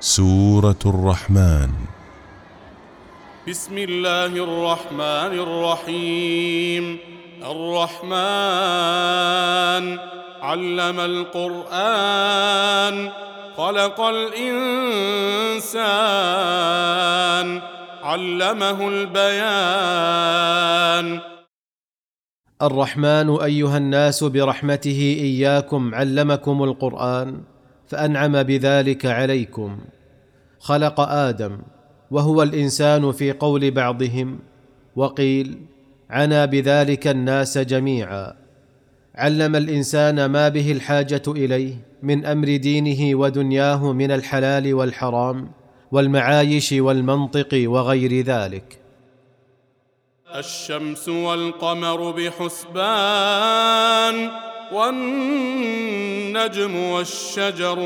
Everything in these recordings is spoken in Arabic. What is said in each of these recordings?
سورة الرحمن. بسم الله الرحمن الرحيم. الرحمن علم القرآن، خلق الإنسان، علمه البيان. الرحمن أيها الناس برحمته إياكم علمكم القرآن، فأنعم بذلك عليكم. خلق آدم وهو الإنسان في قول بعضهم، وقيل عنى بذلك الناس جميعا. علم الإنسان ما به الحاجة إليه من أمر دينه ودنياه من الحلال والحرام والمعايش والمنطق وغير ذلك. الشمس والقمر بحسبان، والنجم والشجر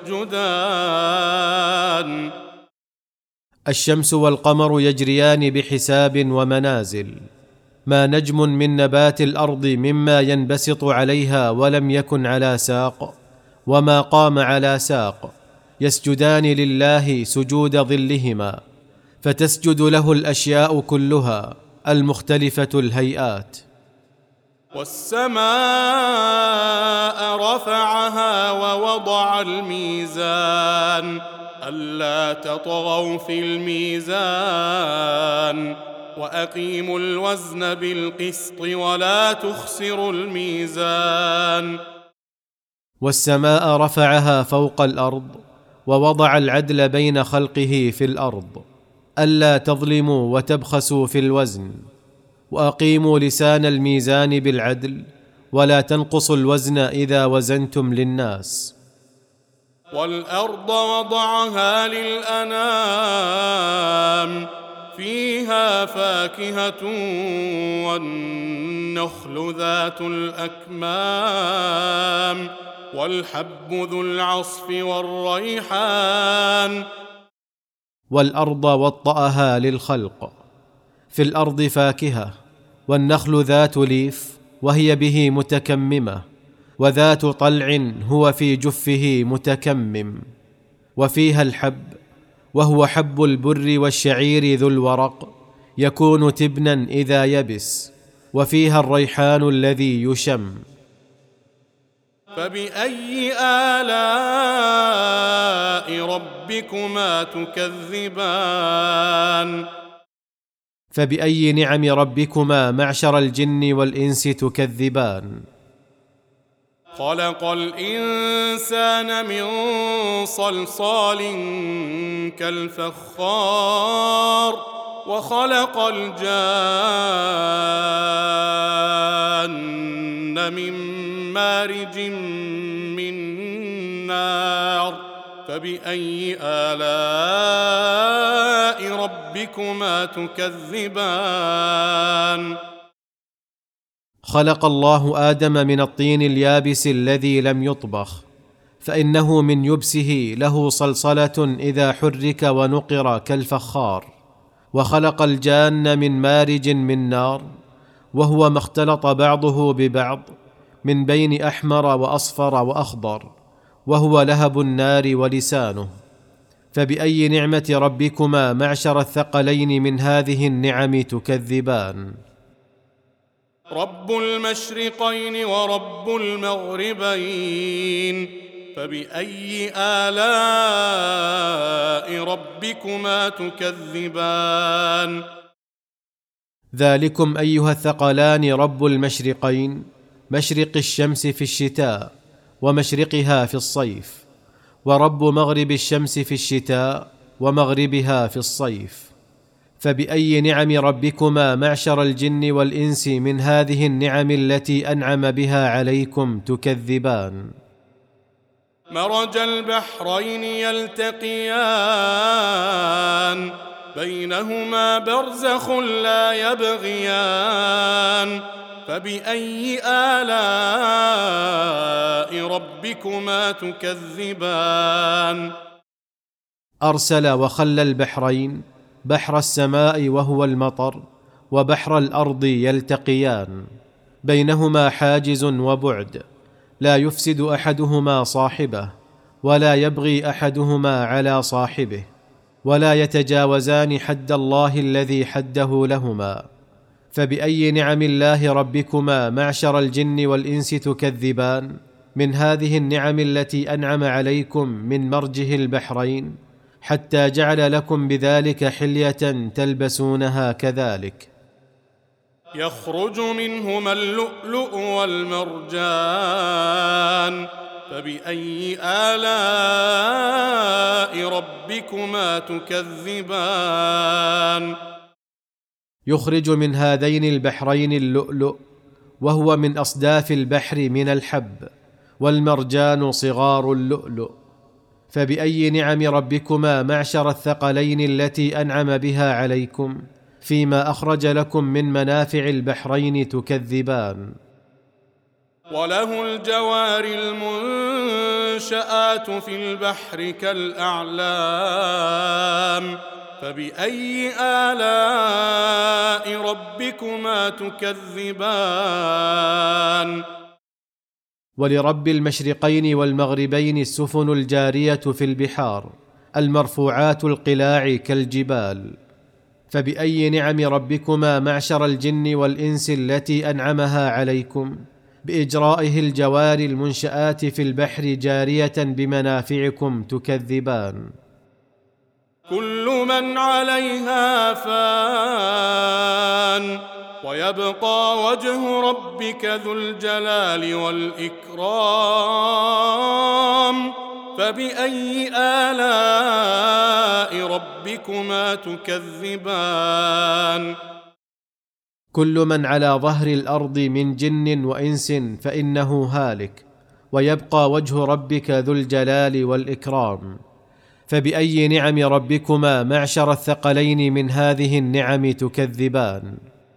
يسجدان. الشمس والقمر يجريان بحساب ومنازل، ما نجم من نبات الأرض مما ينبسط عليها ولم يكن على ساق، وما قام على ساق، يسجدان لله سجود ظلهما، فتسجد له الأشياء كلها المختلفة الهيئات. والسماء رفعها ووضع الميزان، ألا تطغوا في الميزان، وأقيموا الوزن بالقسط ولا تخسروا الميزان. والسماء رفعها فوق الأرض، ووضع العدل بين خلقه في الأرض، ألا تظلموا وتبخسوا في الوزن، وأقيموا لسان الميزان بالعدل، ولا تنقصوا الوزن إذا وزنتم للناس. والأرض وضعها للأنام، فيها فاكهة والنخل ذات الأكمام، والحب ذو العصف والريحان. والأرض وطأها للخلق، في الأرض فاكهة، والنخل ذات ليف وهي به متكممة، وذات طلع هو في جفه متكمم، وفيها الحب وهو حب البر والشعير ذو الورق، يكون تبنا إذا يبس، وفيها الريحان الذي يشم. فبأي آلاء ربكما تكذبان؟ فبأي نعم ربكما معشر الجن والإنس تكذبان؟ خلق الإنسان من صلصال كالفخار، وخلق الجان من مارج من نار. فبأي آلاء ربكما تكذبان؟ خلق الله آدم من الطين اليابس الذي لم يطبخ، فإنه من يبسه له صلصلة إذا حرك ونقر كالفخار. وخلق الجان من مارج من نار، وهو ما اختلط بعضه ببعض من بين أحمر وأصفر وأخضر، وهو لهب النار ولسانه. فبأي نعمة ربكما معشر الثقلين من هذه النعم تكذبان؟ رب المشرقين ورب المغربين، فبأي آلاء ربكما تكذبان؟ ذلكم أيها الثقلان رب المشرقين، مشرق الشمس في الشتاء ومشرقها في الصيف، ورب مغرب الشمس في الشتاء ومغربها في الصيف. فبأي نعم ربكما معشر الجن والإنس من هذه النعم التي أنعم بها عليكم تكذبان؟ مرج البحرين يلتقيان، بينهما برزخ لا يبغيان. فبأي آلاء ربكما تكذبان؟ أرسل وخلى البحرين، بحر السماء وهو المطر، وبحر الأرض يلتقيان، بينهما حاجز وبعد، لا يفسد أحدهما صاحبه، ولا يبغي احدهما على صاحبه، ولا يتجاوزان حد الله الذي حده لهما. فبأي نعم الله ربكما معشر الجن والإنس تكذبان من هذه النعم التي أنعم عليكم من مرجه البحرين، حتى جعل لكم بذلك حلية تلبسونها كذلك؟ يخرج منهما اللؤلؤ والمرجان، فبأي آلاء ربكما تكذبان؟ يخرج من هذين البحرين اللؤلؤ، وهو من أصداف البحر من الحب، والمرجان صغار اللؤلؤ. فبأي نعم ربكما معشر الثقلين التي أنعم بها عليكم فيما أخرج لكم من منافع البحرين تكذبان؟ وله الجوار المنشآت في البحر كالأعلام، فبأي آلاء ربكما تكذبان؟ ولرب المشرقين والمغربين السفن الجارية في البحار المرفوعات القلاع كالجبال. فبأي نعم ربكما معشر الجن والإنس التي أنعمها عليكم بإجرائه الجوار المنشآت في البحر جارية بمنافعكم تكذبان؟ كل من عليها فان، ويبقى وجه ربك ذو الجلال والإكرام، فبأي آلاء ربكما تكذبان؟ كل من على ظهر الأرض من جن وإنس فإنه هالك، ويبقى وجه ربك ذو الجلال والإكرام. فبأي نعم ربكما معشر الثقلين من هذه النعم تكذبان؟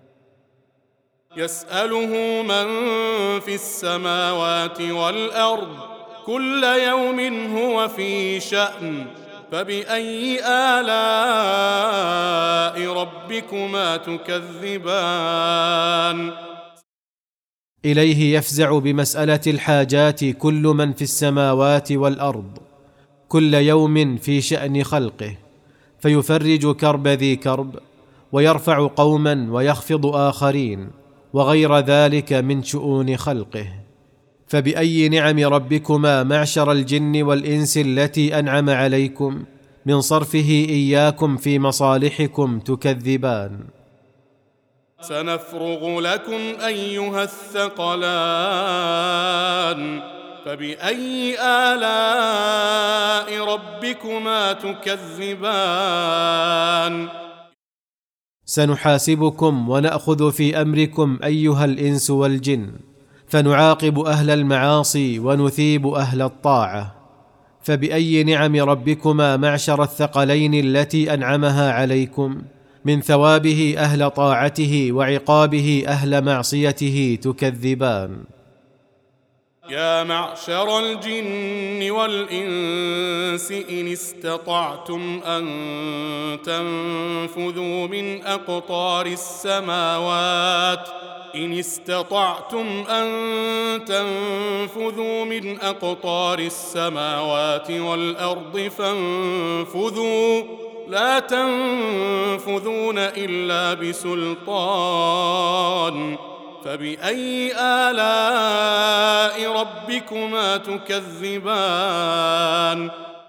يسأله من في السماوات والأرض كل يوم هو في شأن، فبأي آلاء ربكما تكذبان؟ إليه يفزع بمسألة الحاجات كل من في السماوات والأرض كل يوم في شأن خلقه، فيفرج كرب ذي كرب، ويرفع قوما ويخفض آخرين، وغير ذلك من شؤون خلقه. فبأي نعم ربكما معشر الجن والإنس التي أنعم عليكم من صرفه إياكم في مصالحكم تكذبان؟ سنفرغ لكم أيها الثقلان، فبأي آلاء ربكما تكذبان؟ سنحاسبكم ونأخذ في أمركم أيها الإنس والجن، فنعاقب أهل المعاصي ونثيب أهل الطاعة. فبأي نعم ربكما معشر الثقلين التي أنعمها عليكم من ثوابه أهل طاعته وعقابه أهل معصيته تكذبان؟ يا معشر الجن والإنس إن استطعتم أن تنفذوا من أقطار السماوات والأرض فانفذوا، لا تنفذون إلا بسلطان، فبأي آلاء ربكما تكذبان؟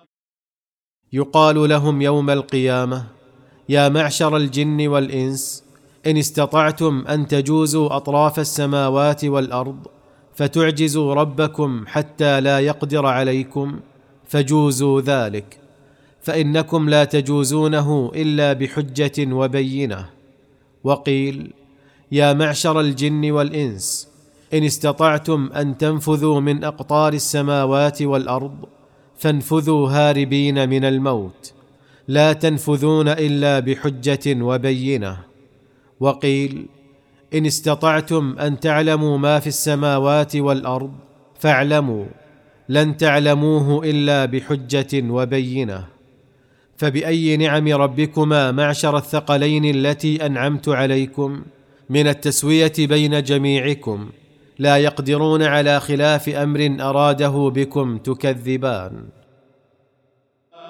يقال لهم يوم القيامة: يا معشر الجن والإنس إن استطعتم أن تجوزوا أطراف السماوات والأرض فتعجزوا ربكم حتى لا يقدر عليكم فجوزوا ذلك، فإنكم لا تجوزونه إلا بحجة وبينة. وقيل: يا معشر الجن والإنس إن استطعتم أن تنفذوا من أقطار السماوات والأرض فانفذوا هاربين من الموت، لا تنفذون إلا بحجة وبينة. وقيل: إن استطعتم أن تعلموا ما في السماوات والأرض فاعلموا، لن تعلموه إلا بحجة وبينة. فبأي نعم ربكما معشر الثقلين التي أنعمت عليكم من التسوية بين جميعكم لا يقدرون على خلاف أمر أراده بكم تكذبان؟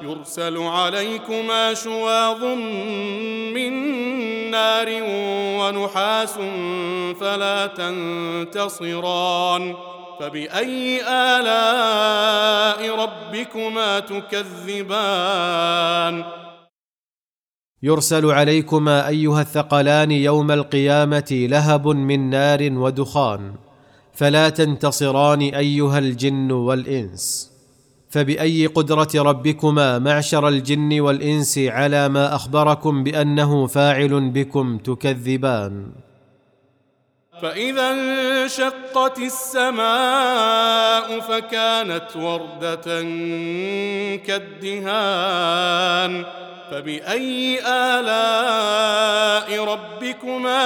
يرسل عليكما شواظ من نار ونحاس فلا تنتصران فبأي آلاء ربكما تكذبان يرسل عليكما أيها الثقلان يوم القيامة لهب من نار ودخان فلا تنتصران أيها الجن والإنس فبأي قدرة ربكما معشر الجن والإنس على ما أخبركم بأنه فاعل بكم تكذبان فإذا انشقت السماء فكانت وردة كالدهان فبأي آلاء ربكما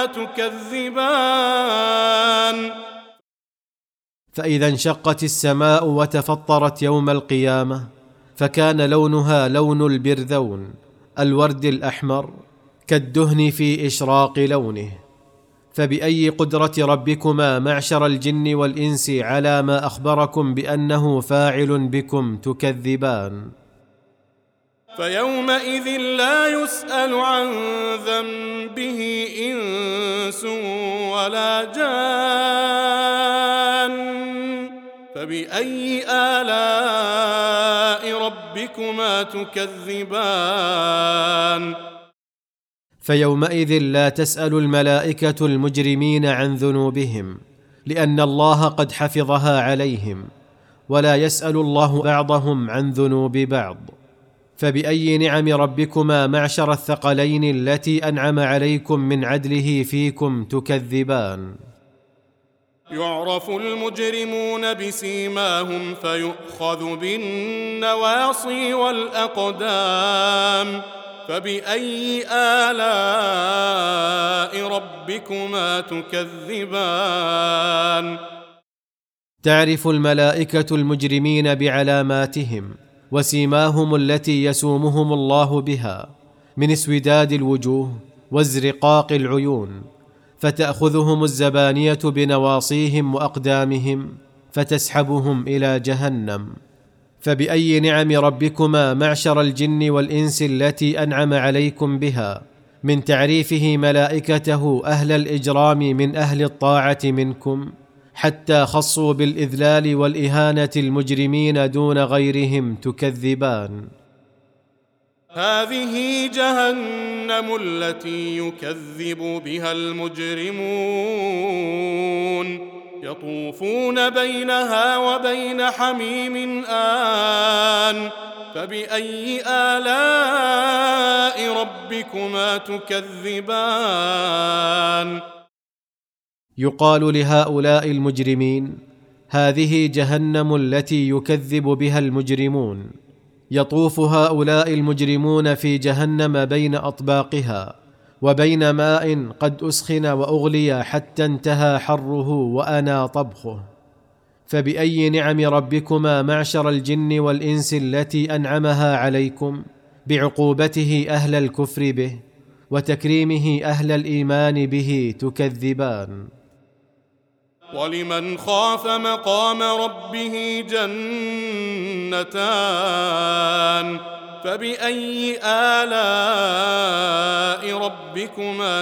تكذبان فإذا انشقت السماء وتفطرت يوم القيامة فكان لونها لون البرذون الورد الأحمر كالدهن في إشراق لونه فبأي قدرة ربكما معشر الجن والإنس على ما أخبركم بأنه فاعل بكم تكذبان فيومئذ لا يسأل عن ذنبه إنس ولا جان فبأي آلاء ربكما تكذبان فيومئذ لا تسأل الملائكة المجرمين عن ذنوبهم لأن الله قد حفظها عليهم ولا يسأل الله بعضهم عن ذنوب بعض فبأي نعم ربكما معشر الثقلين التي أنعم عليكم من عدله فيكم تكذبان يعرف المجرمون بسيماهم فيؤخذ بالنواصي والأقدام فبأي آلاء ربكما تكذبان تعرف الملائكة المجرمين بعلاماتهم وسيماهم التي يسومهم الله بها من اسوداد الوجوه وازرقاق العيون فتأخذهم الزبانية بنواصيهم وأقدامهم فتسحبهم إلى جهنم فبأي نعم ربكما معشر الجن والإنس التي أنعم عليكم بها من تعريفه ملائكته أهل الإجرام من أهل الطاعة منكم حتى خصوا بالإذلال والإهانة المجرمين دون غيرهم تكذبان هذه جهنم التي يكذب بها المجرمون يطوفون بينها وبين حميم آن فبأي آلاء ربكما تكذبان يقال لهؤلاء المجرمين هذه جهنم التي يكذب بها المجرمون يطوف هؤلاء المجرمون في جهنم بين أطباقها وبين ماء قد أسخن وأغلي حتى انتهى حره وأنا طبخه فبأي نعم ربكما معشر الجن والإنس التي أنعمها عليكم بعقوبته أهل الكفر به وتكريمه أهل الإيمان به تكذبان ولمن خاف مقام ربه جنتان فبأي آلاء ربكما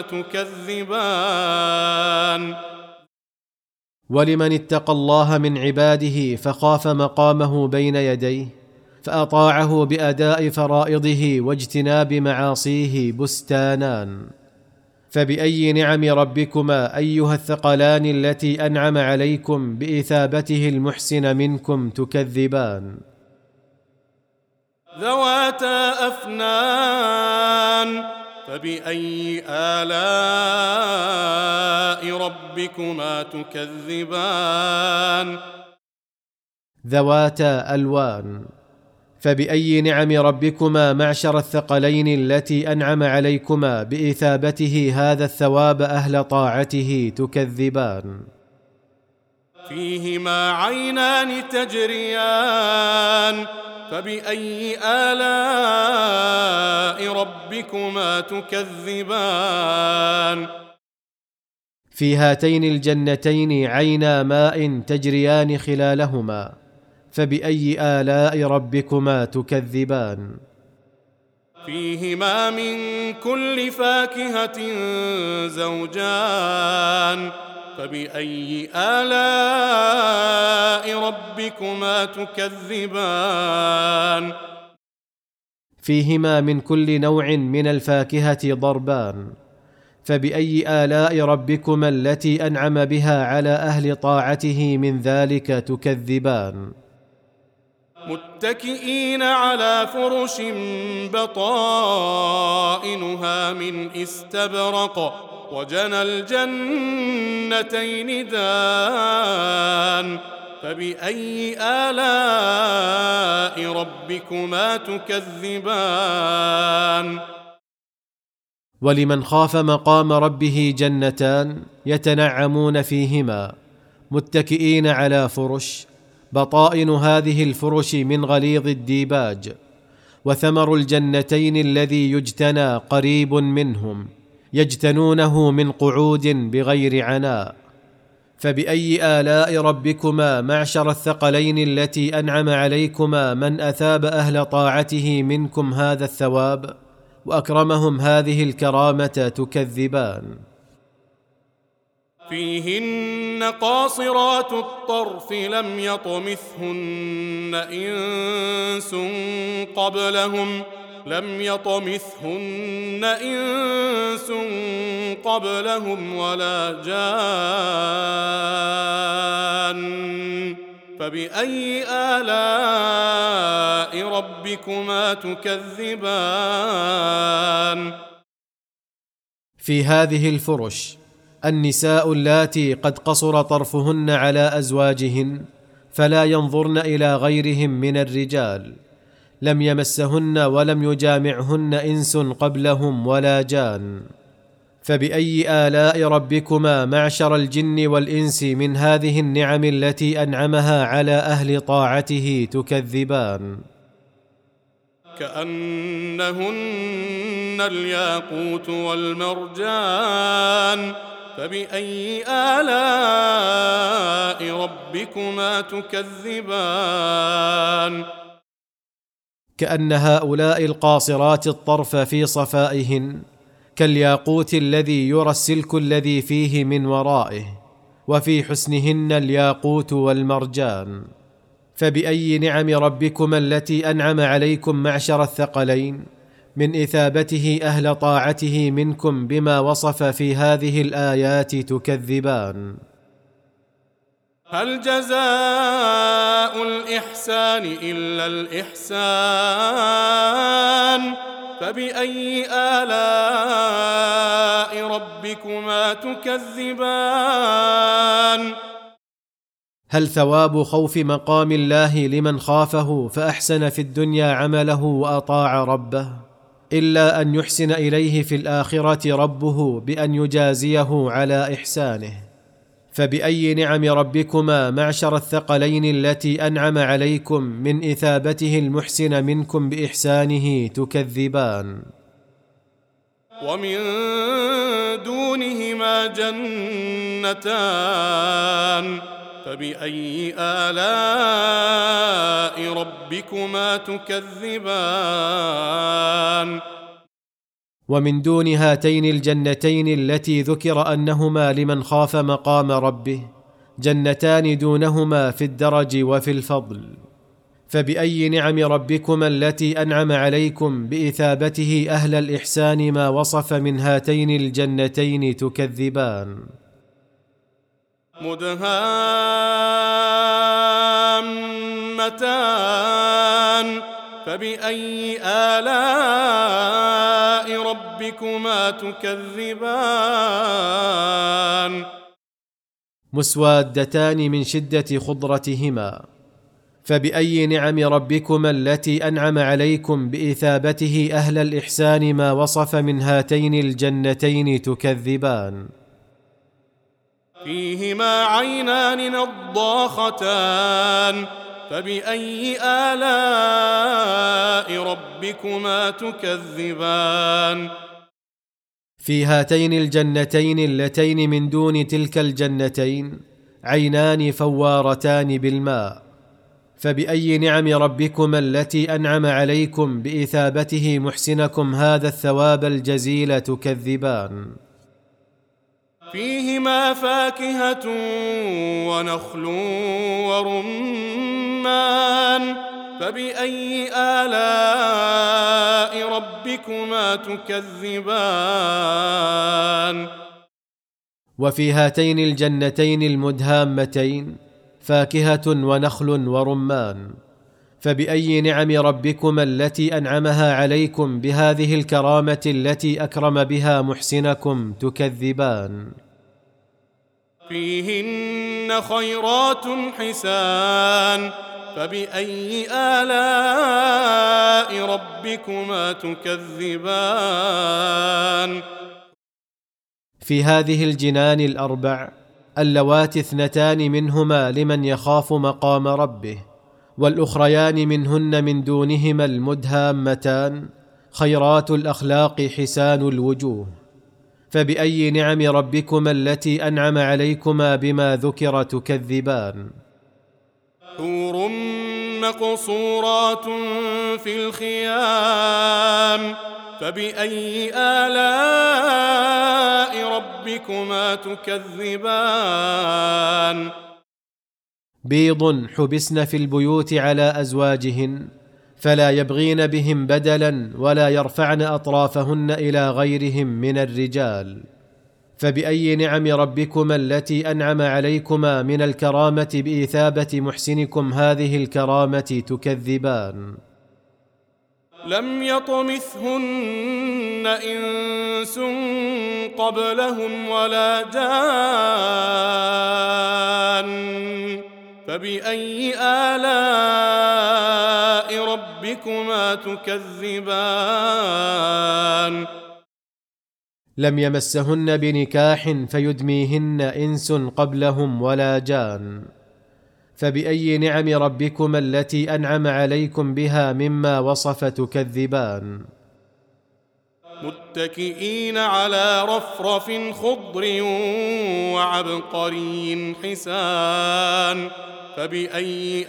تكذبان ولمن اتقى الله من عباده فخاف مقامه بين يديه فأطاعه بأداء فرائضه واجتناب معاصيه بستانان فبأي نعم ربكما أيها الثقلان التي أنعم عليكم بإثابته المحسن منكم تكذبان ذواتا أفنان فبأي آلاء ربكما تكذبان ذواتا ألوان فبأي نعم ربكما معشر الثقلين التي أنعم عليكما بإثابته هذا الثواب أهل طاعته تكذبان فيهما عينان تجريان فبأي آلاء ربكما تكذبان في هاتين الجنتين عينا ماء تجريان خلالهما فبأي آلاء ربكما تكذبان فيهما من كل فاكهة زوجان فبأي آلاء ربكما تكذبان فيهما من كل نوع من الفاكهة ضربان فبأي آلاء ربكما التي أنعم بها على أهل طاعته من ذلك تكذبان متكئين على فرش بطائنها من استبرق وجنى الجنتين دان فبأي آلاء ربكما تكذبان ولمن خاف مقام ربه جنتان يتنعمون فيهما متكئين على فرش بطائن هذه الفرش من غليظ الديباج وثمر الجنتين الذي يجتنى قريب منهم يجتنونه من قعود بغير عناء فبأي آلاء ربكما معشر الثقلين التي أنعم عليكما من أثاب أهل طاعته منكم هذا الثواب وأكرمهم هذه الكرامة تكذبان فيهن قاصرات الطرف لم يطمثهن إنس قبلهم ولا جان فبأي آلاء ربكما تكذبان في هذه الفرش النساء اللاتي قد قصر طرفهن على أزواجهن فلا ينظرن إلى غيرهم من الرجال لم يمسهن ولم يجامعهن إنس قبلهم ولا جان فبأي آلاء ربكما معشر الجن والإنس من هذه النعم التي أنعمها على أهل طاعته تكذبان كأنهن الياقوت والمرجان فبأي آلاء ربكما تكذبان كأن هؤلاء القاصرات الطرف في صفائهن كالياقوت الذي يرى السلك الذي فيه من ورائه وفي حسنهن الياقوت والمرجان فبأي نعم ربكما التي أنعم عليكم معشر الثقلين من إثابته أهل طاعته منكم بما وصف في هذه الآيات تكذبان هل جزاء الإحسان إلا الإحسان فبأي آلاء ربكما تكذبان هل ثواب خوف مقام الله لمن خافه فأحسن في الدنيا عمله وأطاع ربه إلا أن يحسن إليه في الآخرة ربه بأن يجازيه على إحسانه فبأي نعم ربكما معشر الثقلين التي أنعم عليكم من إثابته المحسن منكم بإحسانه تكذبان ومن دونهما جنتان فبأي آلاء ربكما تكذبان ومن دون هاتين الجنتين التي ذكر أنهما لمن خاف مقام ربه جنتان دونهما في الدرج وفي الفضل فبأي نعم ربكما التي أنعم عليكم بإثابته أهل الإحسان ما وصف من هاتين الجنتين تكذبان مدهامتان فبأي آلاء ربكما تكذبان مسوادتان من شدة خضرتهما فبأي نعم ربكما التي أنعم عليكم بإثابته أهل الإحسان ما وصف من هاتين الجنتين تكذبان فيهما عينان نضاختان فبأي آلاء ربكما تكذبان في هاتين الجنتين اللتين من دون تلك الجنتين عينان فوارتان بالماء فبأي نعم ربكما التي أنعم عليكم بإثابته محسنكم هذا الثواب الجزيل تكذبان؟ فيهما فاكهة ونخل ورمان، فبأي آلاء ربكما تكذبان؟ وفي هاتين الجنتين المدهامتين فاكهة ونخل ورمان، فبأي نعم ربكما التي أنعمها عليكم بهذه الكرامة التي أكرم بها محسنكم تكذبان؟ فيهن خيرات حسان، فبأي آلاء ربكما تكذبان؟ في هذه الجنان الأربع اللواتي 2 منهما لمن يخاف مقام ربه، والأخريان منهن من دونهما المدهامتان خيرات الأخلاق حسان الوجوه، فبأي نعم ربكما التي أنعم عليكما بما ذكر تكذبان؟ حور مقصورات في الخيام، فبأي آلاء ربكما تكذبان؟ بيض حبسن في البيوت على أزواجهن فلا يبغين بهم بدلا ولا يرفعن أطرافهن إلى غيرهم من الرجال، فبأي نعم ربكما التي أنعم عليكما من الكرامة بإثابة محسنكم هذه الكرامة تكذبان؟ لم يطمثهن إنس قبلهم ولا جان، فبأي آلاء ربكما تكذبان؟ لم يمسهن بنكاح فيدميهن إنس قبلهم ولا جان، فبأي نعم ربكما التي أنعم عليكم بها مما وصف تكذبان؟ متكئين على رفرف خضر وعبقري حسان، فبأي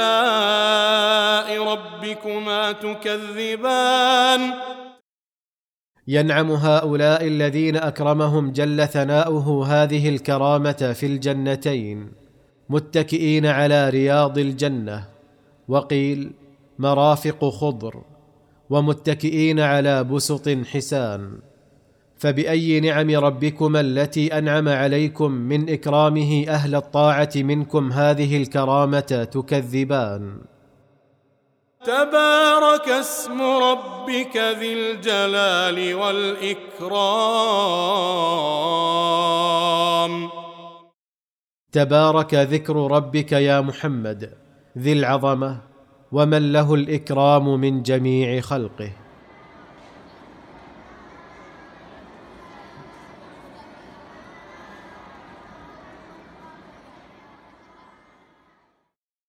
آلاء ربكما تكذبان؟ ينعم هؤلاء الذين أكرمهم جل ثناؤه هذه الكرامة في الجنتين متكئين على رياض الجنة، وقيل مرافق خضر، ومتكئين على بسط حسان، فبأي نعم ربكما التي أنعم عليكم من إكرامه أهل الطاعة منكم هذه الكرامة تكذبان؟ تبارك اسم ربك ذي الجلال والإكرام. تبارك ذكر ربك يا محمد ذي العظمة ومن له الإكرام من جميع خلقه.